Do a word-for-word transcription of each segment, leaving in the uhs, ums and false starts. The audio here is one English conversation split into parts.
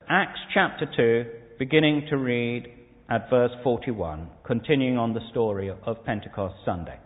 Acts chapter two, beginning to read at verse forty-one, continuing on the story of Pentecost Sunday.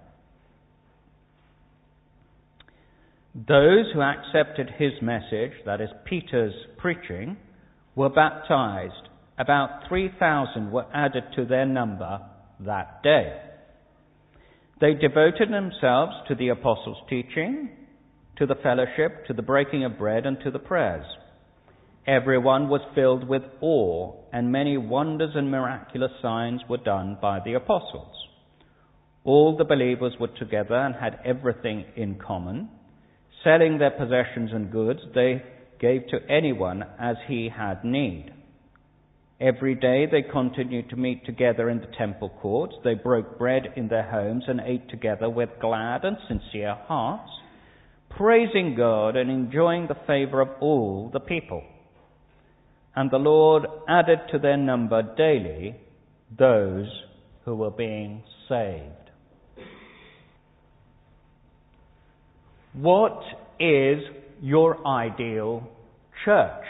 Those who accepted his message, that is Peter's preaching, were baptized. About three thousand were added to their number that day. They devoted themselves to the apostles' teaching, to the fellowship, to the breaking of bread, and to the prayers. Everyone was filled with awe, and many wonders and miraculous signs were done by the apostles. All the believers were together and had everything in common. Selling their possessions and goods, they gave to anyone as he had need. Every day they continued to meet together in the temple courts. They broke bread in their homes and ate together with glad and sincere hearts, praising God and enjoying the favor of all the people. And the Lord added to their number daily those who were being saved. What is your ideal church?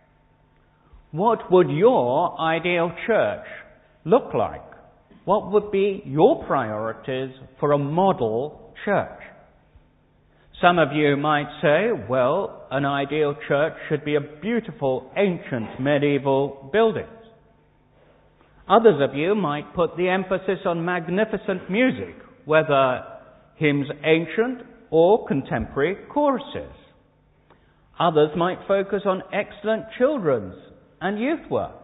What would your ideal church look like? What would be your priorities for a model church? Some of you might say, well, an ideal church should be a beautiful, ancient, medieval building. Others of you might put the emphasis on magnificent music, whether hymns ancient or contemporary choruses. Others might focus on excellent children's and youth work.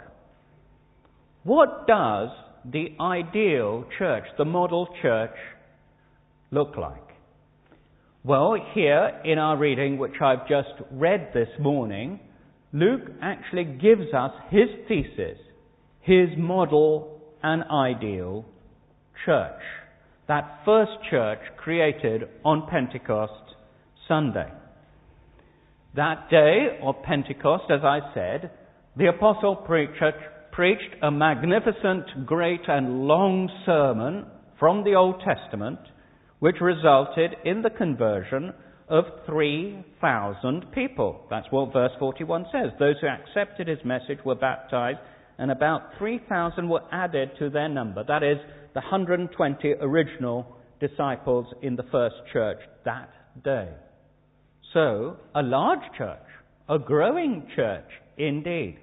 What does the ideal church, the model church, look like? Well, here in our reading, which I've just read this morning, Luke actually gives us his thesis, his model and ideal church. That first church created on Pentecost Sunday. That day of Pentecost, as I said, the apostle preacher preached a magnificent, great and long sermon from the Old Testament, which resulted in the conversion of three thousand people. That's what verse forty-one says. Those who accepted his message were baptized, and about three thousand were added to their number. That is, the one hundred twenty original disciples in the first church that day. So, a large church, a growing church indeed.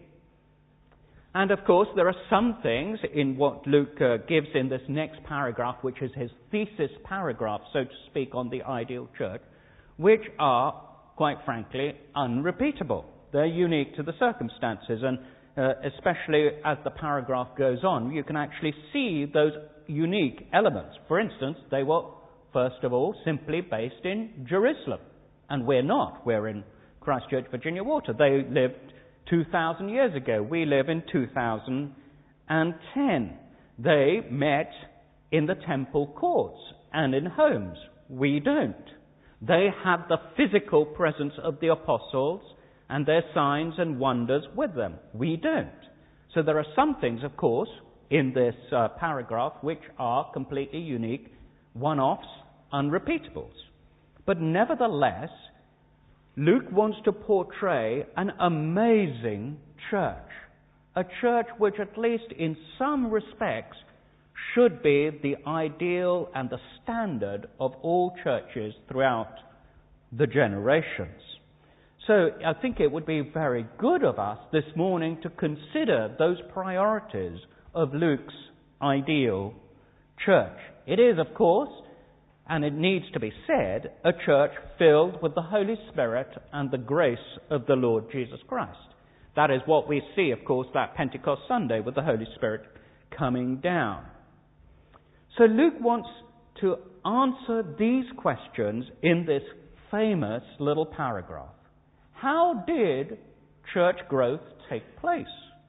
And of course, there are some things in what Luke uh, gives in this next paragraph, which is his thesis paragraph, so to speak, on the ideal church, which are, quite frankly, unrepeatable. They're unique to the circumstances, and uh, especially as the paragraph goes on, you can actually see those unique elements. For instance, they were, first of all, simply based in Jerusalem, and we're not. We're in Christchurch, Virginia Water. They lived two thousand years ago. We live in two thousand ten. They met in the temple courts and in homes. We don't. They had the physical presence of the apostles and their signs and wonders with them. We don't. So there are some things, of course, in this uh, paragraph which are completely unique, one-offs, unrepeatables. But nevertheless, Luke wants to portray an amazing church, a church which, at least in some respects, should be the ideal and the standard of all churches throughout the generations. So I think it would be very good of us this morning to consider those priorities of Luke's ideal church. It is, of course, and it needs to be said, a church filled with the Holy Spirit and the grace of the Lord Jesus Christ. That is what we see, of course, that Pentecost Sunday with the Holy Spirit coming down. So Luke wants to answer these questions in this famous little paragraph. How did church growth take place?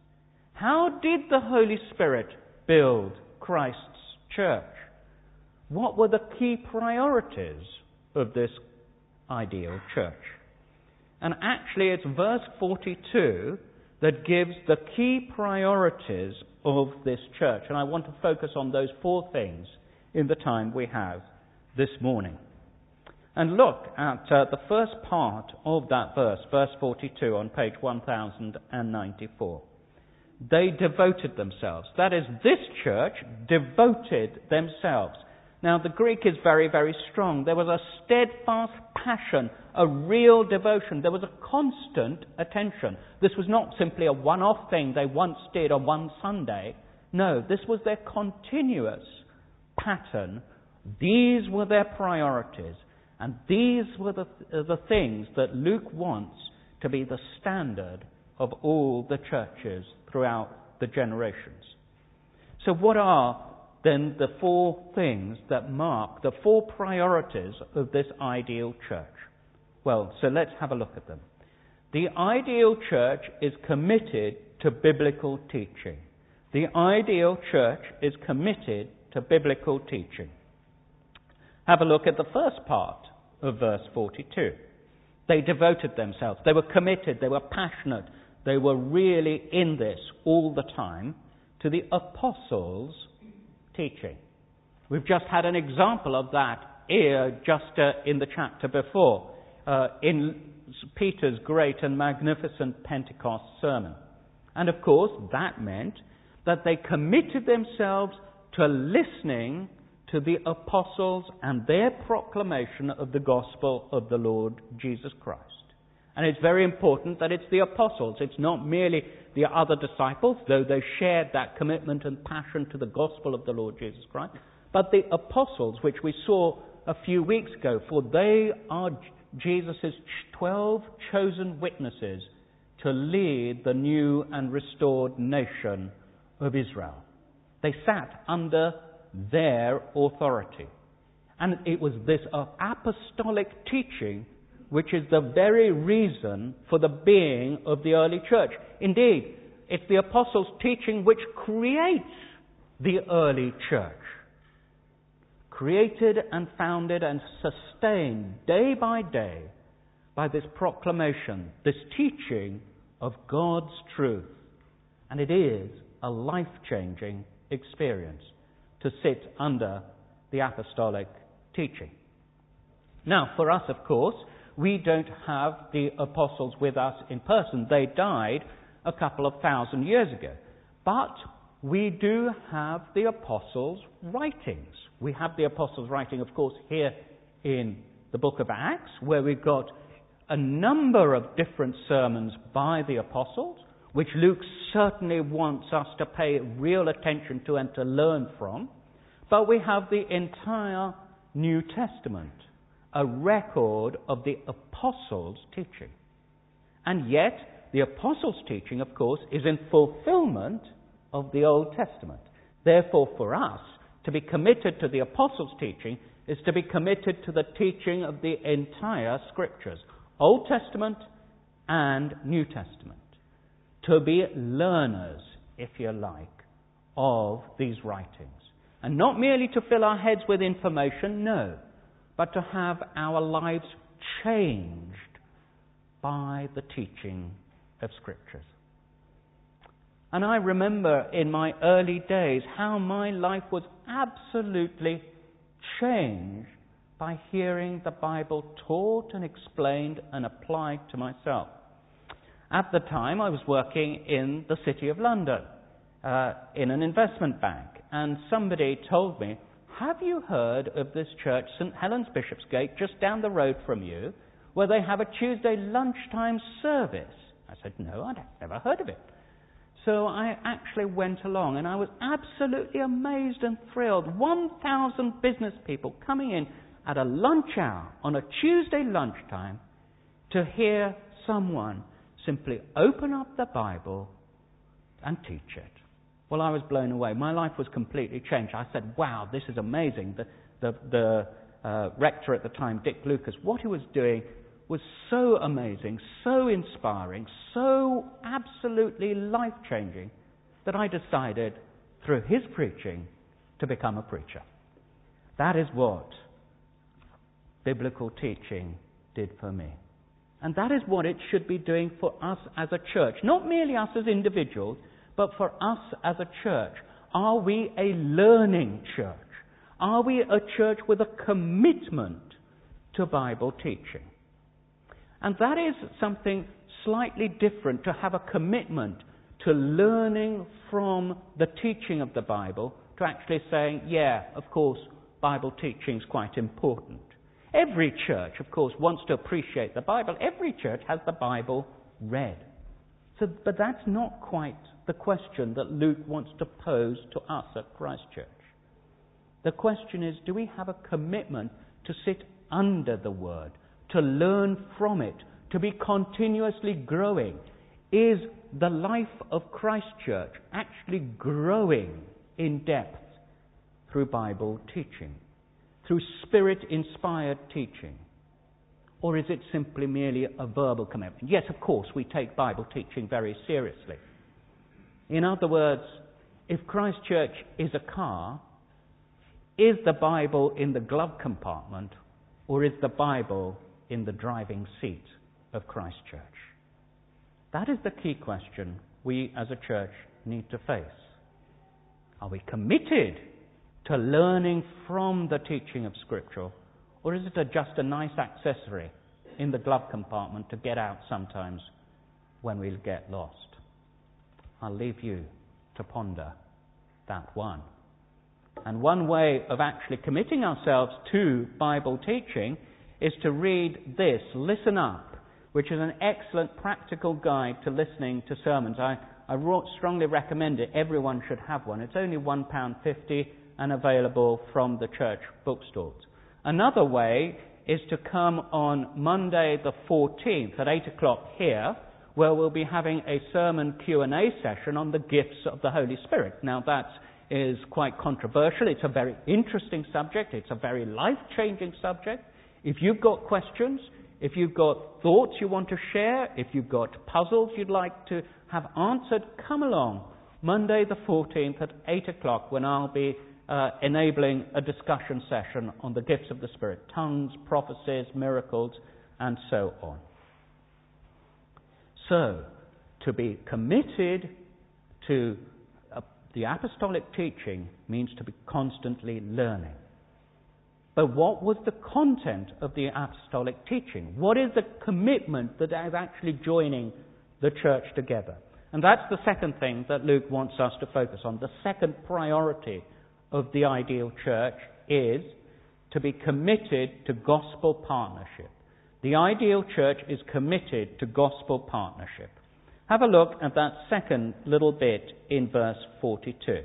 How did the Holy Spirit build Christ's church? What were the key priorities of this ideal church? And actually it's verse forty-two that gives the key priorities of this church. And I want to focus on those four things in the time we have this morning. And look at uh, the first part of that verse, verse forty-two on page one thousand ninety-four. They devoted themselves. That is, this church devoted themselves. Now, the Greek is very, very strong. There was a steadfast passion, a real devotion. There was a constant attention. This was not simply a one-off thing they once did on one Sunday. No, this was their continuous pattern. These were their priorities. And these were the, the things that Luke wants to be the standard of all the churches throughout the generations. So what are then the four things that mark the four priorities of this ideal church? Well, so let's have a look at them. The ideal church is committed to biblical teaching. The ideal church is committed to biblical teaching. Have a look at the first part of verse forty-two. They devoted themselves. They were committed. They were passionate. They were really in this all the time to the apostles' teaching. We've just had an example of that here just uh, in the chapter before, uh, in Peter's great and magnificent Pentecost sermon. And of course, that meant that they committed themselves to listening to the apostles and their proclamation of the gospel of the Lord Jesus Christ. And it's very important that it's the apostles. It's not merely the other disciples, though they shared that commitment and passion to the gospel of the Lord Jesus Christ, but the apostles, which we saw a few weeks ago, for they are Jesus' twelve chosen witnesses to lead the new and restored nation of Israel. They sat under their authority. And it was this apostolic teaching which is the very reason for the being of the early church. Indeed, it's the apostles' teaching which creates the early church. Created and founded and sustained day by day by this proclamation, this teaching of God's truth. And it is a life-changing experience to sit under the apostolic teaching. Now, for us, of course, we don't have the apostles with us in person. They died a couple of thousand years ago. But we do have the apostles' writings. We have the apostles' writing, of course, here in the book of Acts, where we've got a number of different sermons by the apostles, which Luke certainly wants us to pay real attention to and to learn from. But we have the entire New Testament, a record of the apostles' teaching. And yet, the apostles' teaching, of course, is in fulfillment of the Old Testament. Therefore, for us, to be committed to the apostles' teaching is to be committed to the teaching of the entire Scriptures, Old Testament and New Testament. To be learners, if you like, of these writings. And not merely to fill our heads with information, no, but to have our lives changed by the teaching of Scriptures. And I remember in my early days how my life was absolutely changed by hearing the Bible taught and explained and applied to myself. At the time, I was working in the City of London, uh, in an investment bank, and somebody told me, "Have you heard of this church, St Helens Bishopsgate, just down the road from you, where they have a Tuesday lunchtime service?" I said, "No, I'd never heard of it." So I actually went along, and I was absolutely amazed and thrilled. one thousand business people coming in at a lunch hour on a Tuesday lunchtime to hear someone simply open up the Bible and teach it. Well, I was blown away. My life was completely changed. I said, wow, this is amazing. The, the, the uh, rector at the time, Dick Lucas, what he was doing was so amazing, so inspiring, so absolutely life-changing that I decided, through his preaching, to become a preacher. That is what biblical teaching did for me. And that is what it should be doing for us as a church. Not merely us as individuals, but for us as a church. Are we a learning church? Are we a church with a commitment to Bible teaching. And that is something slightly different, to have a commitment to learning from the teaching of the Bible, to actually saying, yeah, of course, Bible teaching is quite important. Every church, of course, wants to appreciate the Bible. Every church has the Bible read. So, but that's not quite the question that Luke wants to pose to us at Christ Church. The question is, do we have a commitment to sit under the Word, to learn from it, to be continuously growing? Is the life of Christ Church actually growing in depth through Bible teaching, through Spirit-inspired teaching? Or is it simply merely a verbal commitment? Yes, of course, we take Bible teaching very seriously. In other words, if Christ Church is a car, is the Bible in the glove compartment, or is the Bible in the driving seat of Christ Church? That is the key question we as a church need to face. Are we committed to learning from the teaching of Scripture, or is it a, just a nice accessory in the glove compartment to get out sometimes when we get lost? I'll leave you to ponder that one. And one way of actually committing ourselves to Bible teaching is to read this, Listen Up, which is an excellent practical guide to listening to sermons. I, I strongly recommend it. Everyone should have one. It's only one pound fifty and available from the church bookstores. Another way is to come on Monday the fourteenth at eight o'clock here, where we'll be having a sermon Q and A session on the gifts of the Holy Spirit. Now that is quite controversial. It's a very interesting subject. It's a very life-changing subject. If you've got questions, if you've got thoughts you want to share, if you've got puzzles you'd like to have answered, come along Monday the fourteenth at eight o'clock when I'll be uh, enabling a discussion session on the gifts of the Spirit, tongues, prophecies, miracles, and so on. So, to be committed to uh, the apostolic teaching means to be constantly learning. But what was the content of the apostolic teaching? What is the commitment that is actually joining the church together? And that's the second thing that Luke wants us to focus on. The second priority of the ideal church is to be committed to gospel partnership. The ideal church is committed to gospel partnership. Have a look at that second little bit in verse forty-two.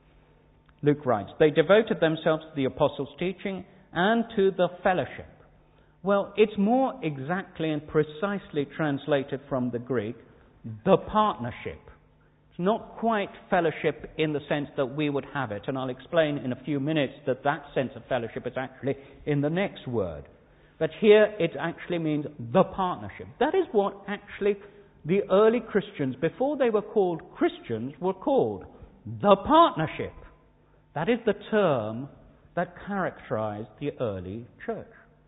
Luke writes, "They devoted themselves to the apostles' teaching and to the fellowship." Well, it's more exactly and precisely translated from the Greek, the partnership. It's not quite fellowship in the sense that we would have it, and I'll explain in a few minutes that that sense of fellowship is actually in the next word. But here it actually means the partnership. That is what actually the early Christians, before they were called Christians, were called. The partnership. That is the term that characterized the early church.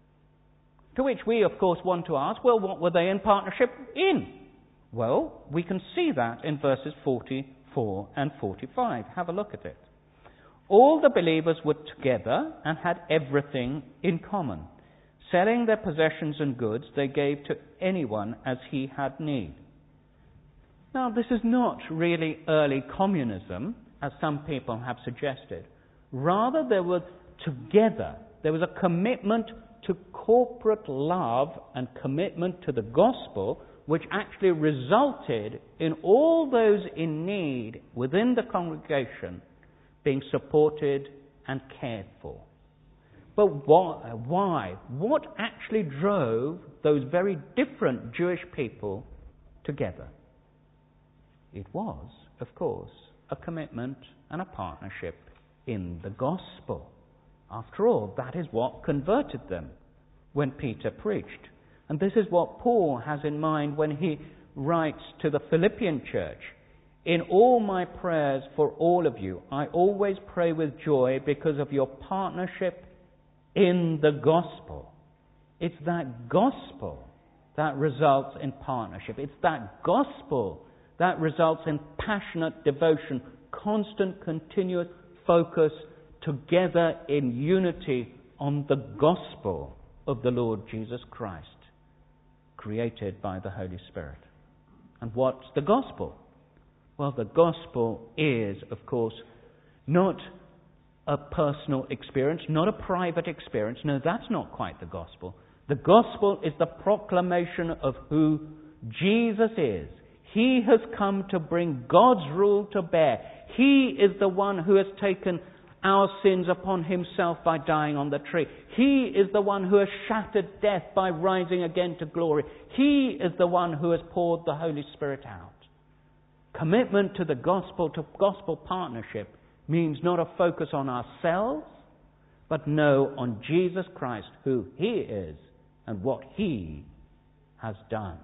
To which we, of course, want to ask, well, what were they in partnership in? Well, we can see that in verses forty-four and forty-five. Have a look at it. All the believers were together and had everything in common. Selling their possessions and goods, they gave to anyone as he had need. Now, this is not really early communism, as some people have suggested. Rather, they were together. There was a commitment to corporate love and commitment to the gospel, which actually resulted in all those in need within the congregation being supported and cared for. But why? why? What actually drove those very different Jewish people together? It was, of course, a commitment and a partnership in the gospel. After all, that is what converted them when Peter preached. And this is what Paul has in mind when he writes to the Philippian church. In all my prayers for all of you, I always pray with joy because of your partnership in the gospel. It's that gospel that results in partnership. It's that gospel that results in passionate devotion, constant, continuous focus together in unity on the gospel of the Lord Jesus Christ, created by the Holy Spirit. And what's the gospel? Well, the gospel is, of course, not a personal experience, not a private experience. No, that's not quite the gospel. The gospel is the proclamation of who Jesus is. He has come to bring God's rule to bear. He is the one who has taken our sins upon himself by dying on the tree. He is the one who has shattered death by rising again to glory. He is the one who has poured the Holy Spirit out. Commitment to the gospel, to gospel partnership, means not a focus on ourselves, but no, on Jesus Christ, who he is and what he has done.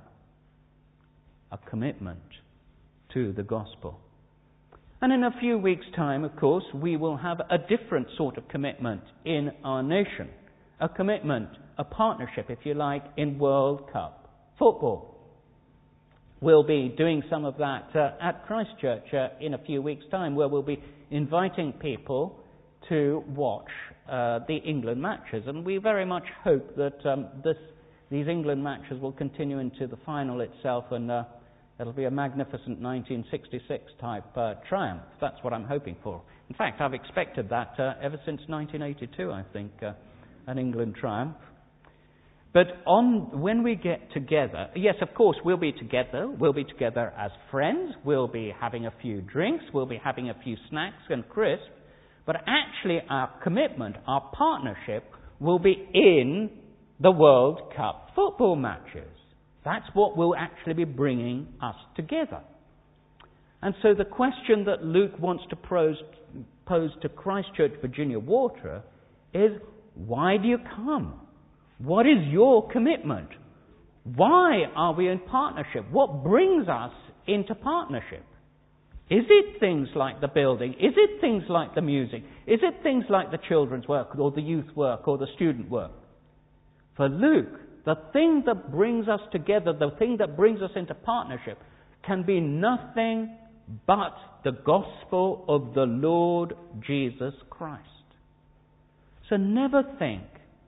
A commitment to the gospel. And in a few weeks' time, of course, we will have a different sort of commitment in our nation. A commitment, a partnership, if you like, in World Cup football. We'll be doing some of that uh, at Christchurch uh, in a few weeks' time, where we'll be inviting people to watch uh, the England matches. And we very much hope that um, this, these England matches will continue into the final itself, and uh, it'll be a magnificent nineteen sixty-six type uh, triumph. That's what I'm hoping for. In fact, I've expected that uh, ever since nineteen eighty-two, I think, uh, an England triumph. But on when we get together, yes, of course, we'll be together. We'll be together as friends. We'll be having a few drinks. We'll be having a few snacks and crisps. But actually, our commitment, our partnership, will be in the World Cup football matches. That's what will actually be bringing us together. And so the question that Luke wants to pose, pose to Christchurch, Virginia Water is, why do you come? What is your commitment? Why are we in partnership? What brings us into partnership? Is it things like the building? Is it things like the music? Is it things like the children's work or the youth work or the student work? For Luke, the thing that brings us together, the thing that brings us into partnership, can be nothing but the gospel of the Lord Jesus Christ. So never think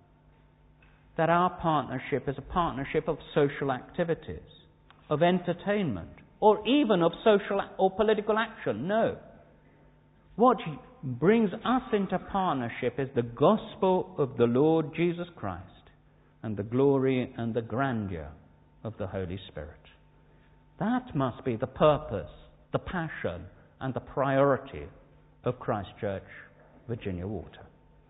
that our partnership is a partnership of social activities, of entertainment, or even of social or political action. No. What brings us into partnership is the gospel of the Lord Jesus Christ and the glory and the grandeur of the Holy Spirit. That must be the purpose, the passion, and the priority of Christchurch, Virginia Water.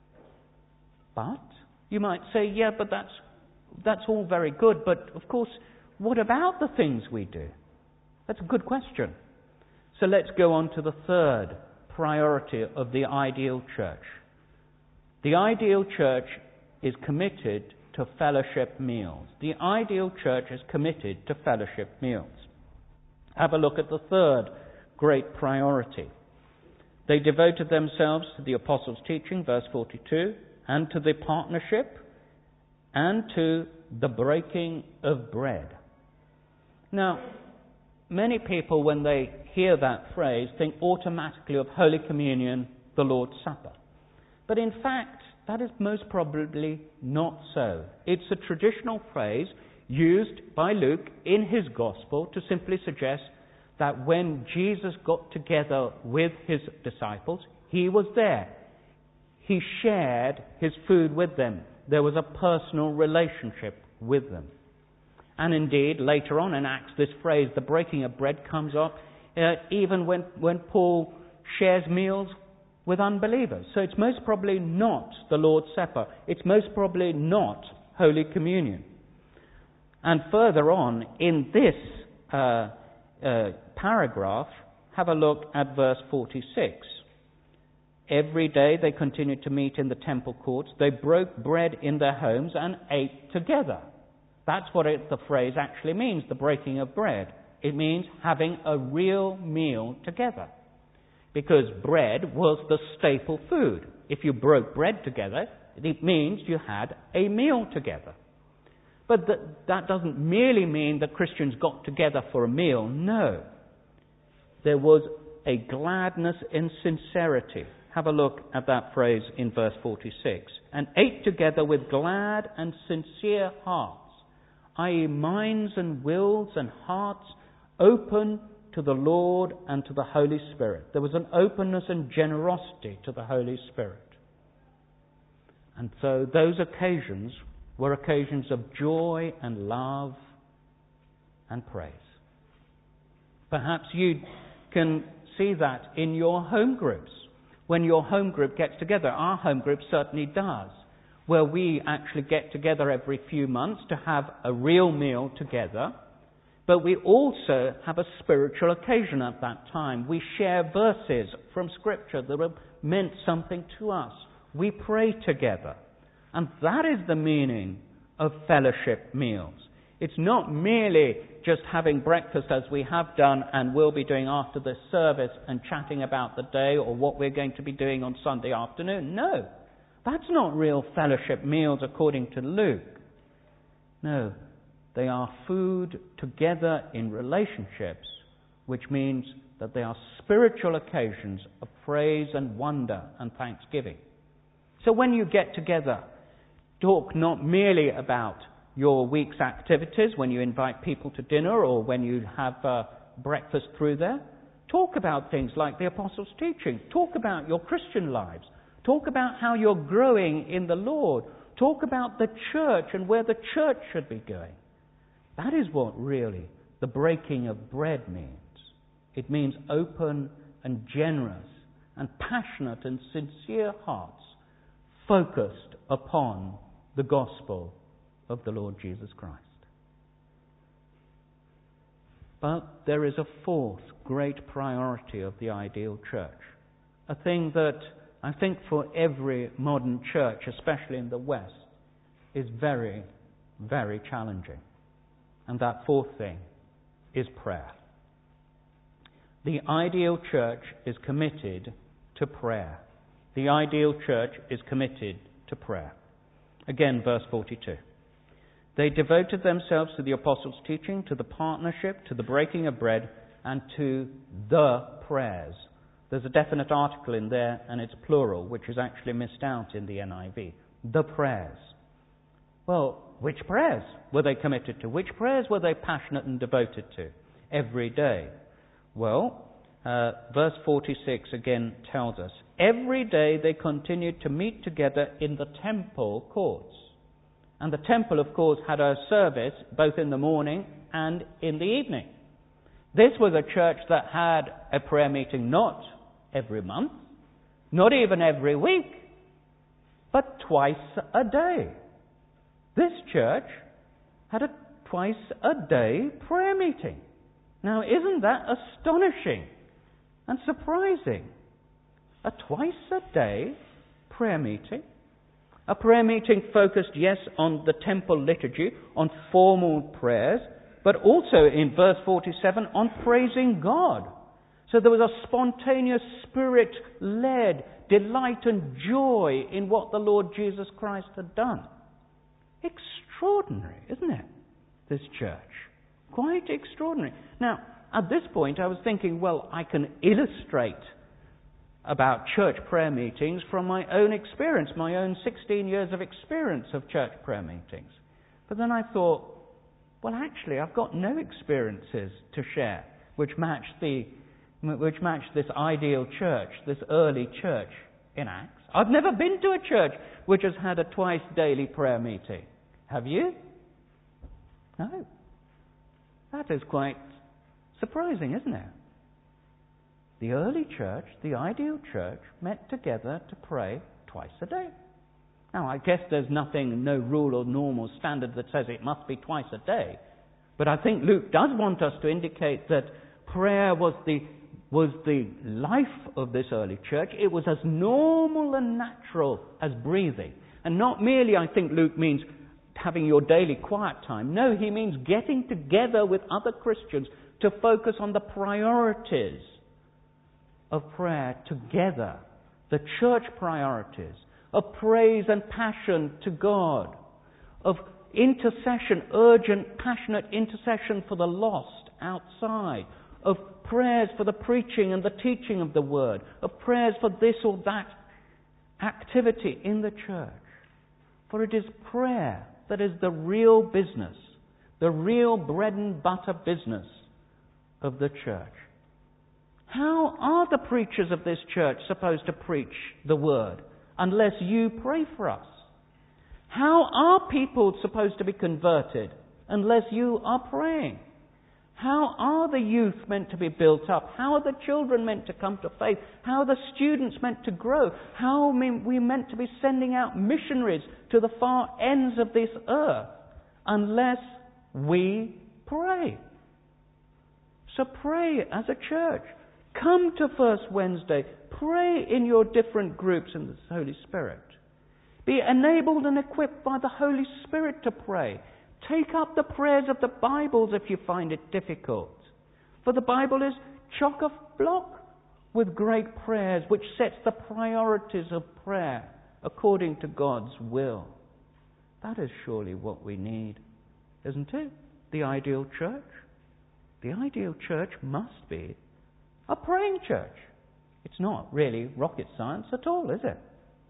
But you might say, yeah, but that's that's all very good, but of course, what about the things we do? That's a good question. So let's go on to the third priority of the ideal church. The ideal church is committed to fellowship meals. The ideal church is committed to fellowship meals. Have a look at the third great priority. They devoted themselves to the apostles' teaching, verse forty-two, and to the partnership, and to the breaking of bread. Now, many people, when they hear that phrase, think automatically of Holy Communion, the Lord's Supper. But in fact, that is most probably not so. It's a traditional phrase used by Luke in his Gospel to simply suggest that when Jesus got together with his disciples, he was there. He shared his food with them. There was a personal relationship with them. And indeed, later on in Acts, this phrase, the breaking of bread, comes up uh, even when, when Paul shares meals with unbelievers. So it's most probably not the Lord's Supper. It's most probably not Holy Communion. And further on in this uh, uh, paragraph, have a look at verse forty-six. Every day they continued to meet in the temple courts. They broke bread in their homes and ate together. That's what it, the phrase actually means, the breaking of bread. It means having a real meal together. Because bread was the staple food. If you broke bread together, it means you had a meal together. But th- that doesn't merely mean that Christians got together for a meal. No. There was a gladness and sincerity, have a look at that phrase in verse forty-six. And ate together with glad and sincere hearts, that is minds and wills and hearts open to the Lord and to the Holy Spirit. There was an openness and generosity to the Holy Spirit. And so those occasions were occasions of joy and love and praise. Perhaps you can see that in your home groups. When your home group gets together, our home group certainly does, where we actually get together every few months to have a real meal together. But we also have a spiritual occasion at that time. We share verses from Scripture that have meant something to us. We pray together. And that is the meaning of fellowship meals. It's not merely just having breakfast as we have done and will be doing after this service and chatting about the day or what we're going to be doing on Sunday afternoon. No, that's not real fellowship meals according to Luke. No, they are food together in relationships, which means that they are spiritual occasions of praise and wonder and thanksgiving. So when you get together, talk not merely about your week's activities, when you invite people to dinner or when you have uh, breakfast through there. Talk about things like the Apostles' teaching. Talk about your Christian lives. Talk about how you're growing in the Lord. Talk about the church and where the church should be going. That is what really the breaking of bread means. It means open and generous and passionate and sincere hearts focused upon the gospel of the Lord Jesus Christ. But there is a fourth great priority of the ideal church, a thing that I think for every modern church, especially in the West, is very, very challenging. And that fourth thing is prayer. The ideal church is committed to prayer. The ideal church is committed to prayer. Again, verse forty-two. They devoted themselves to the apostles' teaching, to the partnership, to the breaking of bread, and to the prayers. There's a definite article in there, and it's plural, which is actually missed out in the N I V. The prayers. Well, which prayers were they committed to? Which prayers were they passionate and devoted to every day? Well, uh, verse forty-six again tells us, every day they continued to meet together in the temple courts. And the temple, of course, had a service both in the morning and in the evening. This was a church that had a prayer meeting not every month, not even every week, but twice a day. This church had a twice a day prayer meeting. Now, isn't that astonishing and surprising? A twice a day prayer meeting. A prayer meeting focused, yes, on the temple liturgy, on formal prayers, but also in verse forty-seven on praising God. So there was a spontaneous, spirit-led delight and joy in what the Lord Jesus Christ had done. Extraordinary, isn't it? This church. Quite extraordinary. Now, at this point I was thinking, well, I can illustrate about church prayer meetings from my own experience, my own sixteen years of experience of church prayer meetings. But then I thought, well, actually, I've got no experiences to share which match the which match this ideal church, this early church in Acts. I've never been to a church which has had a twice daily prayer meeting. Have you? No. That is quite surprising, isn't it? The early church, the ideal church, met together to pray twice a day. Now, I guess there's nothing, no rule or norm or standard that says it must be twice a day. But I think Luke does want us to indicate that prayer was the, was the life of this early church. It was as normal and natural as breathing. And not merely, I think Luke means having your daily quiet time. No, he means getting together with other Christians to focus on the priorities of prayer together, the church priorities, of praise and passion to God, of intercession, urgent, passionate intercession for the lost outside, of prayers for the preaching and the teaching of the word, of prayers for this or that activity in the church. For it is prayer that is the real business, the real bread and butter business of the church. How are the preachers of this church supposed to preach the word unless you pray for us? How are people supposed to be converted unless you are praying? How are the youth meant to be built up? How are the children meant to come to faith? How are the students meant to grow? How are we meant to be sending out missionaries to the far ends of this earth unless we pray? So pray as a church. Come to First Wednesday. Pray in your different groups in the Holy Spirit. Be enabled and equipped by the Holy Spirit to pray. Take up the prayers of the Bibles if you find it difficult. For the Bible is chock-a-block with great prayers, which sets the priorities of prayer according to God's will. That is surely what we need, isn't it? The ideal church. The ideal church must be a praying church. It's not really rocket science at all, is it?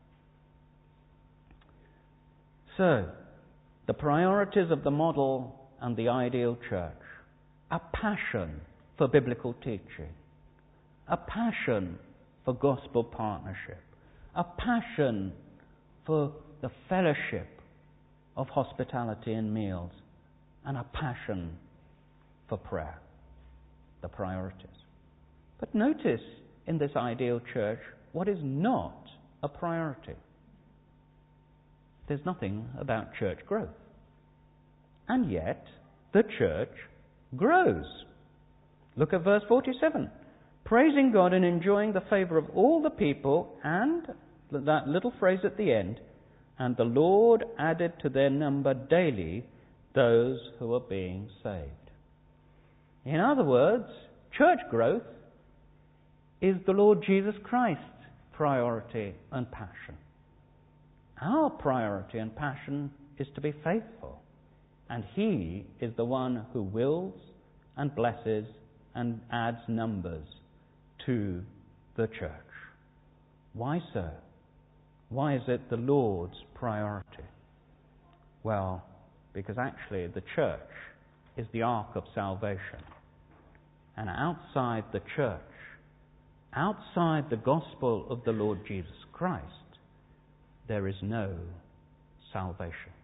So, the priorities of the model and the ideal church. A passion for biblical teaching. A passion for gospel partnership. A passion for the fellowship of hospitality and meals. And a passion for prayer. The priorities. But notice in this ideal church what is not a priority. There's nothing about church growth. And yet, the church grows. Look at verse forty-seven. Praising God and enjoying the favour of all the people, and that little phrase at the end, and the Lord added to their number daily those who are being saved. In other words, church growth is the Lord Jesus Christ's priority and passion. Our priority and passion is to be faithful, and He is the one who wills and blesses and adds numbers to the church. Why so? Why is it the Lord's priority? Well, because actually the church is the ark of salvation. And outside the church, outside the gospel of the Lord Jesus Christ, there is no salvation.